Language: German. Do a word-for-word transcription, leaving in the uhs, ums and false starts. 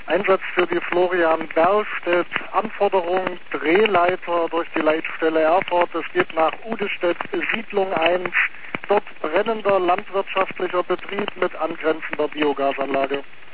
Einsatz für die Florian Berlstedt. Anforderung Drehleiter durch die Leitstelle Erfurt. Es geht nach Udestedt, Siedlung eins. Dort brennender landwirtschaftlicher Betrieb mit angrenzender Biogasanlage.